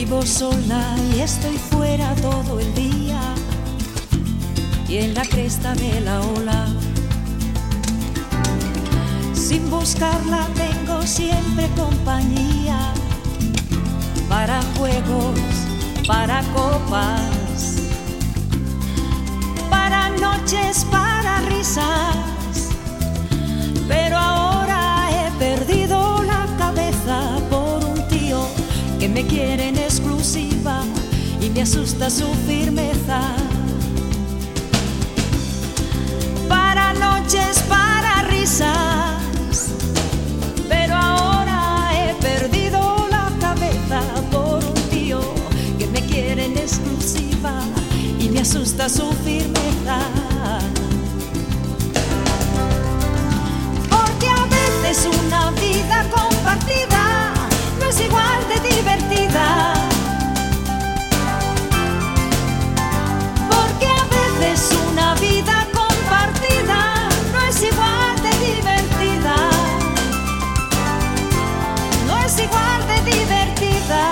Vivo sola y estoy fuera todo el día, y en la cresta de la ola. Sin buscarla tengo siempre compañía, para juegos, para copas, para noches, para risas. Pero ahora he perdido la cabeza por un tío que me quiere en exclusiva y me asusta su firmeza. Para noches, para risas, pero ahora he perdido la cabeza por un tío que me quiere en exclusiva y me asusta su firmeza. Porque a veces una vida compartida no es igual de divertida. Porque a veces una vida compartida no es igual de divertida. No es igual de divertida.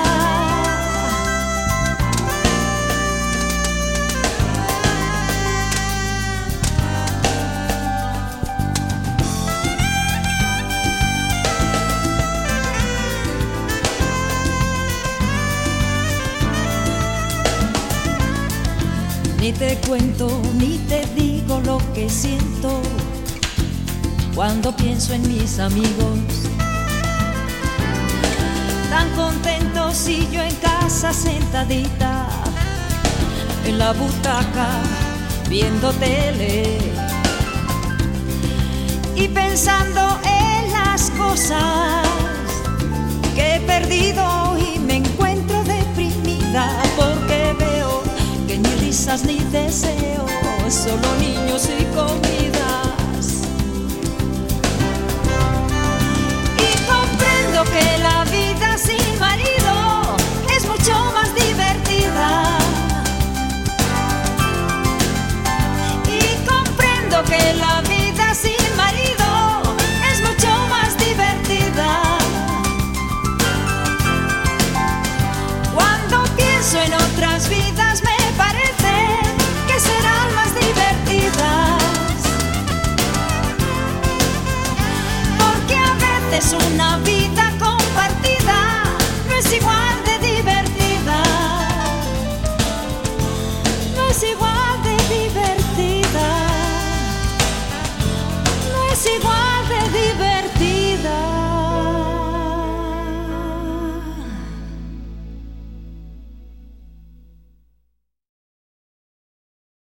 Ni te cuento, ni te digo lo que siento cuando pienso en mis amigos, tan contentos y yo en casa sentadita en la butaca viendo tele y pensando en las cosas que he perdido, y me encuentro deprimida porque veo que ni risas ni deseos, solo niños y comidas. Y comprendo que la vida sin marido es mucho más divertida. Y comprendo que la vida sin marido es mucho más divertida. Cuando pienso en otras vidas me parece que serán más divertidas, porque a veces una vida compartida no es igual de divertida. No es igual de divertida. No es igual.